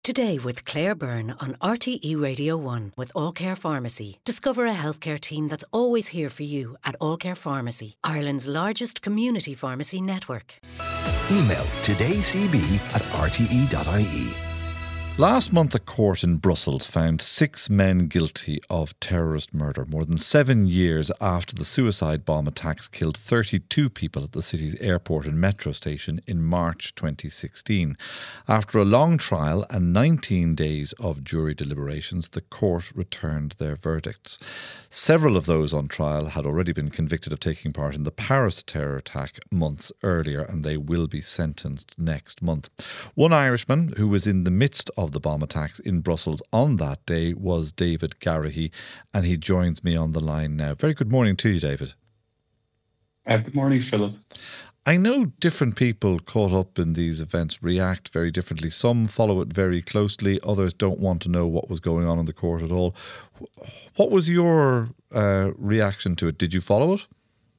Today with Claire Byrne on RTE Radio 1 with All Care Pharmacy. Discover a healthcare team that's always here for you at All Care Pharmacy, Ireland's largest community pharmacy network. Email todayscb@rte.ie. Last month, a court in Brussels found 6 men guilty of terrorist murder, more than 7 years after the suicide bomb attacks killed 32 people at the city's airport and metro station in March 2016. After a long trial and 19 days of jury deliberations, the court returned their verdicts. Several of those on trial had already been convicted of taking part in the Paris terror attack months earlier, and they will be sentenced next month. One Irishman who was in the midst of the bomb attacks in Brussels on that day was David Garahy, and he joins me on the line now. Very good morning to you, David. Good morning, Philip. I know different people caught up in these events react very differently. Some follow it very closely, others don't want to know what was going on in the court at all. What was your reaction to it? Did you follow it?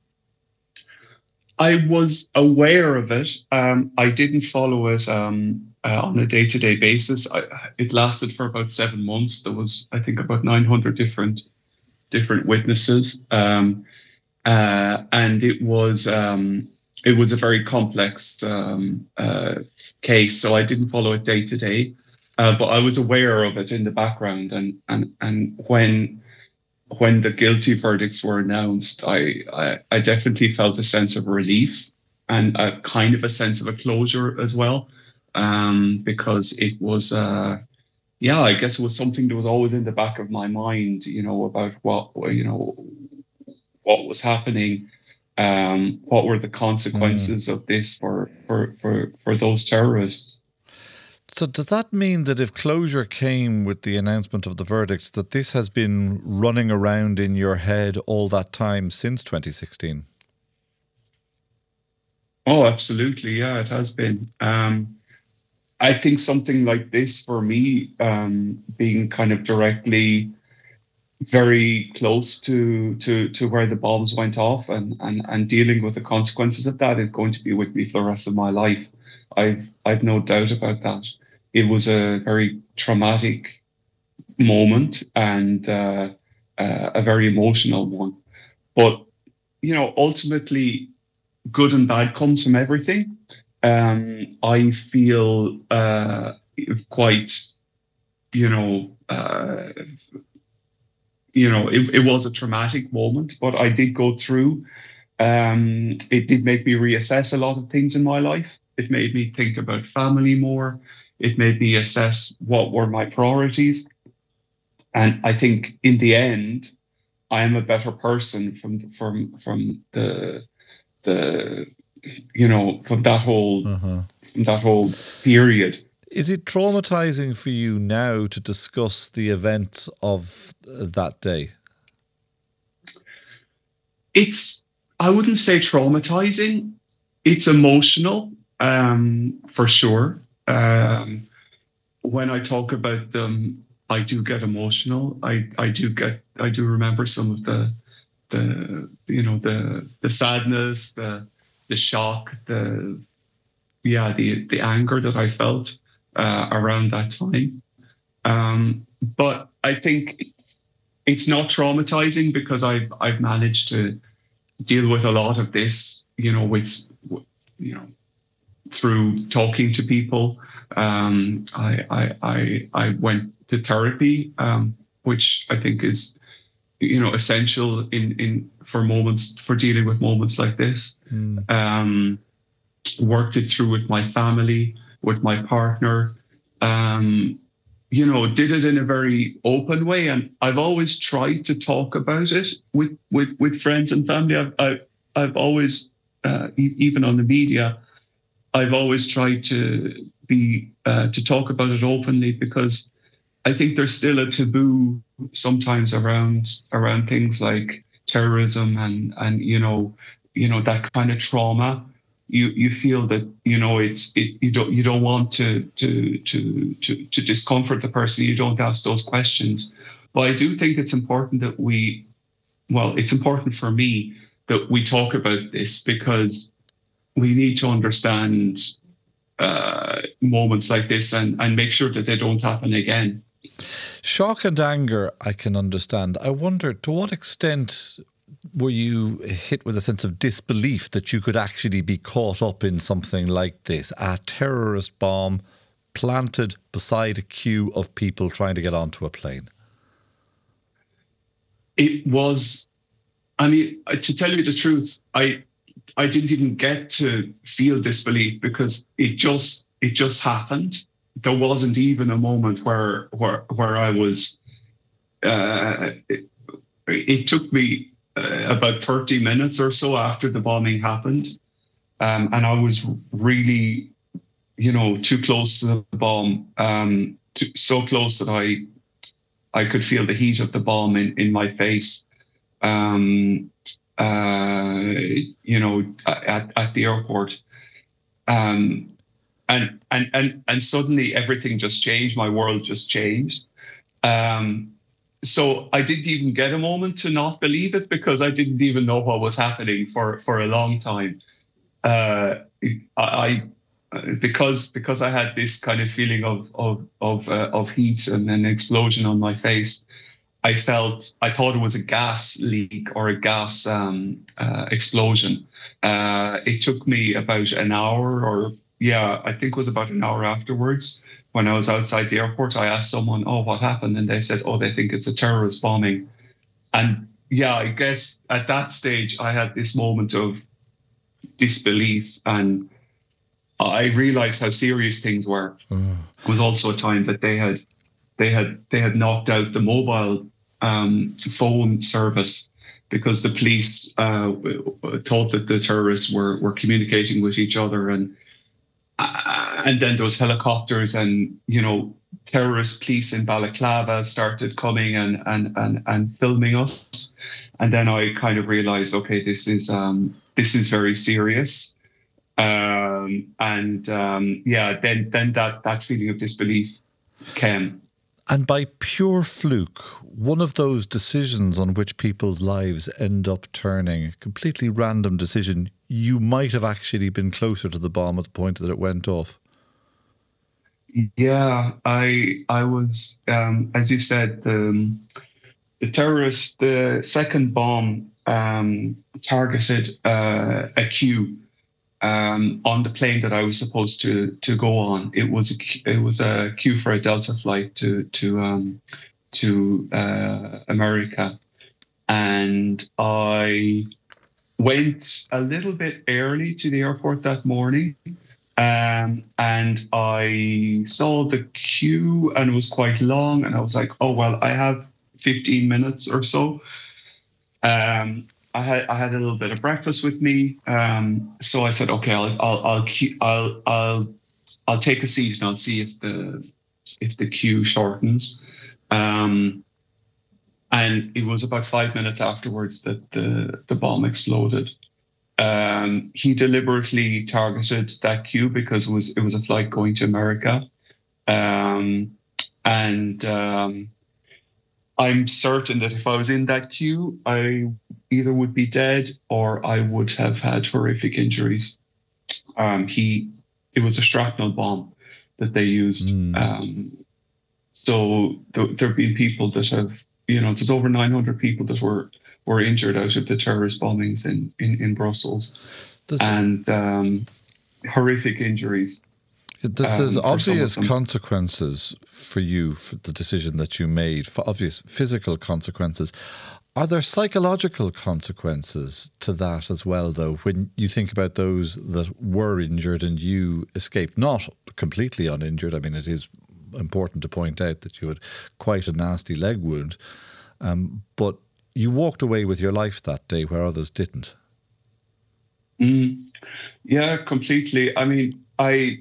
I was aware of it. I didn't follow it on a day-to-day basis. It lasted for about 7 months. There was, I think, about 900 different witnesses, and it was a very complex case. So I didn't follow it day to day, but I was aware of it in the background. And when the guilty verdicts were announced, I definitely felt a sense of relief and a kind of a sense of a closure as well, because it was, I guess it was something that was always in the back of my mind, about what was happening, what were the consequences of this for those terrorists. So does that mean that if closure came with the announcement of the verdicts, that this has been running around in your head all that time since 2016? Oh, absolutely. Yeah, it has been. I think something like this for me, being kind of directly very close to where the bombs went off and dealing with the consequences of that is going to be with me for the rest of my life. I've no doubt about that. It was a very traumatic moment and a very emotional one. But, ultimately, good and bad comes from everything. I feel quite, it was a traumatic moment, but I did go through. It did make me reassess a lot of things in my life. It made me think about family more. It made me assess what were my priorities. And I think in the end, I am a better person from that whole period. Is it traumatizing for you now to discuss the events of that day? I wouldn't say traumatizing. It's emotional, for sure. When I talk about them, I do get emotional. I do remember some of the sadness, the shock, the anger that I felt around that time. But I think it's not traumatizing because I've managed to deal with a lot of this, through talking to people. I went to therapy, which I think is, essential for dealing with moments like this. Worked it through with my family, with my partner, did it in a very open way. And I've always tried to talk about it with friends and family. I've always, even on the media, I've always tried to talk about it openly, because I think there's still a taboo sometimes around things like terrorism and that kind of trauma. You feel that you don't want to discomfort the person. You don't ask those questions. But I do think it's important that it's important for me that we talk about this, because we need to understand moments like this and make sure that they don't happen again. Shock and anger, I can understand. I wonder, to what extent were you hit with a sense of disbelief that you could actually be caught up in something like this, a terrorist bomb planted beside a queue of people trying to get onto a plane? It was, I mean, to tell you the truth, I didn't even get to feel disbelief because it just happened. There wasn't even a moment where I was. It took me about 30 minutes or so after the bombing happened, and I was really, too close to the bomb, so close that I could feel the heat of the bomb in my face. At the airport. And suddenly everything just changed. My world just changed. So I didn't even get a moment to not believe it because I didn't even know what was happening for a long time. Because I had this kind of feeling of heat and an explosion on my face. I thought it was a gas leak or a gas explosion. It took me about an hour I think it was about an hour afterwards when I was outside the airport. I asked someone, what happened? And they said, they think it's a terrorist bombing. And I guess at that stage, I had this moment of disbelief and I realized how serious things were. It was also a time that they had knocked out the mobile phone service because the police thought that the terrorists were communicating with each other, and then there was helicopters and terrorist police in Balaclava started coming and filming us, and then I kind of realized, okay, this is very serious. Then that feeling of disbelief came. And by pure fluke, one of those decisions on which people's lives end up turning, a completely random decision, you might have actually been closer to the bomb at the point that it went off. Yeah, I was, as you said, the terrorist, the second bomb targeted a queue on the plane that I was supposed to go on. It was a queue for a Delta flight to America, and I went a little bit early to the airport that morning, and I saw the queue and it was quite long, and I was like, I have 15 minutes or so. I had a little bit of breakfast with me, so I said, okay, I'll take a seat and I'll see if the queue shortens. And it was about 5 minutes afterwards that the bomb exploded. He deliberately targeted that queue because it was a flight going to America, I'm certain that if I was in that queue, I either would be dead or I would have had horrific injuries. It was a shrapnel bomb that they used. So there have been people that have, there's over 900 people that were injured out of the terrorist bombings in Brussels, and horrific injuries. There's obvious consequences for you for the decision that you made, for obvious physical consequences. Are there psychological consequences to that as well, though, when you think about those that were injured and you escaped, not completely uninjured? I mean, it is important to point out that you had quite a nasty leg wound, but you walked away with your life that day where others didn't. Yeah, completely. I mean, I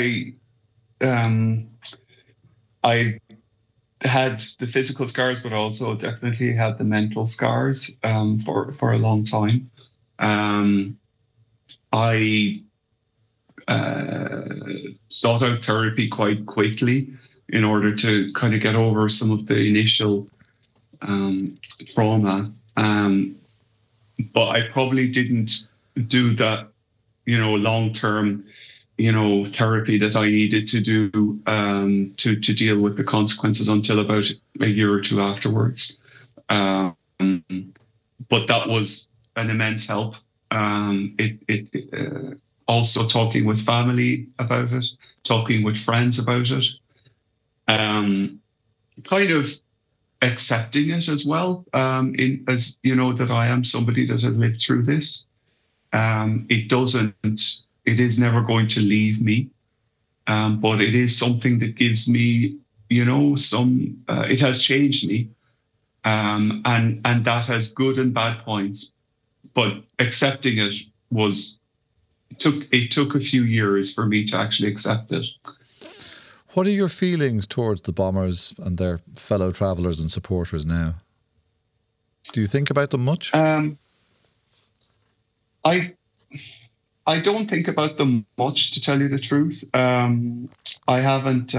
had the physical scars, but also definitely had the mental scars for a long time. I sought out therapy quite quickly in order to kind of get over some of the initial trauma. But I probably didn't do that, long-term therapy that I needed to do to deal with the consequences until about a year or two afterwards. But that was an immense help. Also talking with family about it, talking with friends about it, kind of accepting it as well. As you know, that I am somebody that has lived through this. It is never going to leave me, but it is something that gives me, it has changed me, and that has good and bad points. But accepting it took a few years for me to actually accept it. What are your feelings towards the bombers and their fellow travellers and supporters now? Do you think about them much? I don't think about them much, to tell you the truth. I haven't.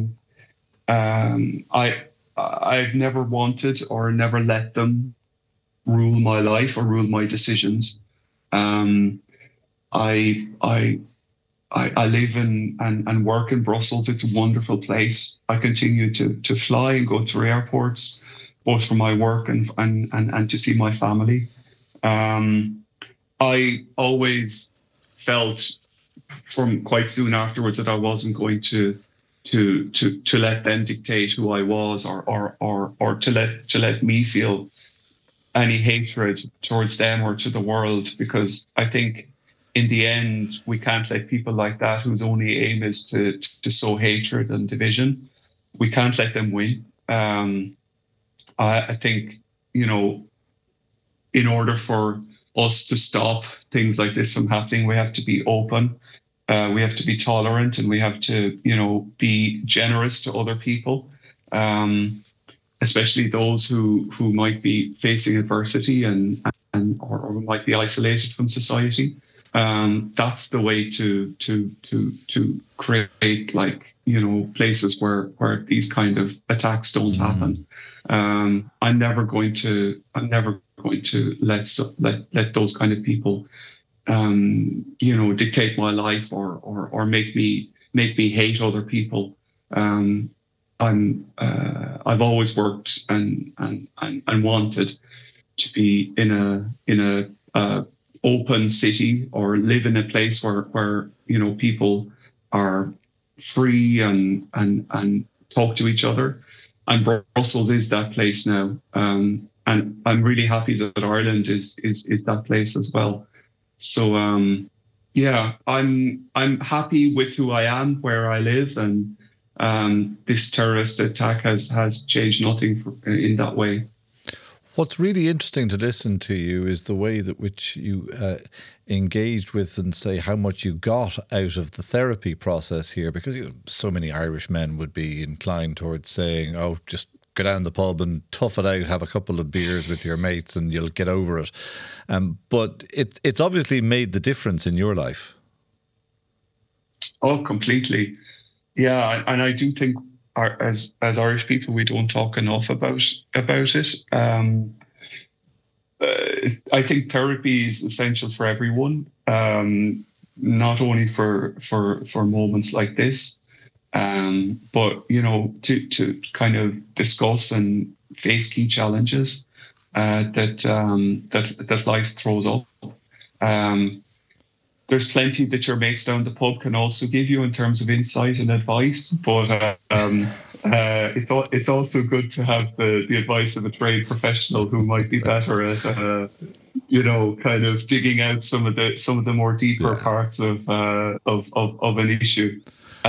I've never wanted or never let them rule my life or rule my decisions. I live and work in Brussels. It's a wonderful place. I continue to fly and go through airports, both for my work and to see my family. I always felt from quite soon afterwards that I wasn't going to let them dictate who I was or to let me feel any hatred towards them or to the world, because I think in the end we can't let people like that, whose only aim is to sow hatred and division, we can't let them win. I think, in order for us to stop things like this from happening, we have to be open, we have to be tolerant, and we have to, be generous to other people, especially those who might be facing adversity or might be isolated from society. That's the way to create, places where these kind of attacks don't happen. I'm never going to let those kind of people, dictate my life or make me hate other people. I've always worked and wanted to be in a open city, or live in a place where people are free and talk to each other. And Brussels is that place now. And I'm really happy that Ireland is that place as well. So I'm happy with who I am, where I live, and this terrorist attack has changed nothing in that way. What's really interesting to listen to you is the way that which you engaged with and say how much you got out of the therapy process here, because so many Irish men would be inclined towards saying, oh, just go down the pub and tough it out, have a couple of beers with your mates and you'll get over it. But it's obviously made the difference in your life. Oh, completely. Yeah, and I do think as Irish people, we don't talk enough about it. I think therapy is essential for everyone, not only for moments like this, but to kind of discuss and face key challenges that life throws up. There's plenty that your mates down the pub can also give you in terms of insight and advice, but it's also good to have the advice of a trained professional who might be better at kind of digging out some of the more deeper parts of an issue.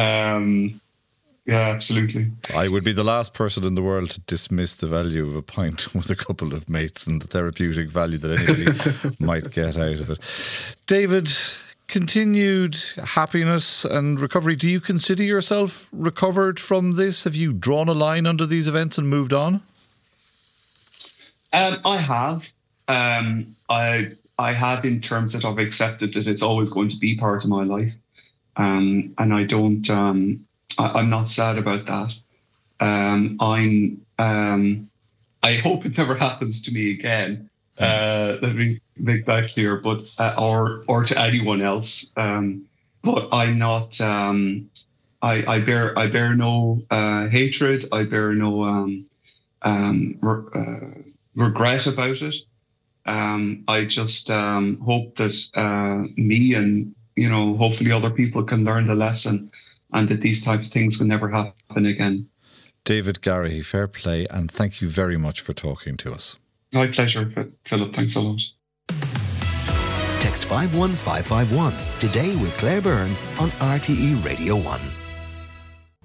Yeah, absolutely. I would be the last person in the world to dismiss the value of a pint with a couple of mates and the therapeutic value that anybody might get out of it. David, continued happiness and recovery. Do you consider yourself recovered from this? Have you drawn a line under these events and moved on? I have. I have, in terms that I've accepted that it's always going to be part of my life. And I don't, I'm not sad about that. I hope it never happens to me again. Let me make that clear, but or to anyone else. but I'm not. I bear no hatred. I bear no regret about it. I just hope that me and hopefully other people can learn the lesson, and that these types of things will never happen again. David Garrahy, fair play, and thank you very much for talking to us. My pleasure, Philip. Thanks a lot. Text 51551 today with Claire Byrne on RTE Radio 1.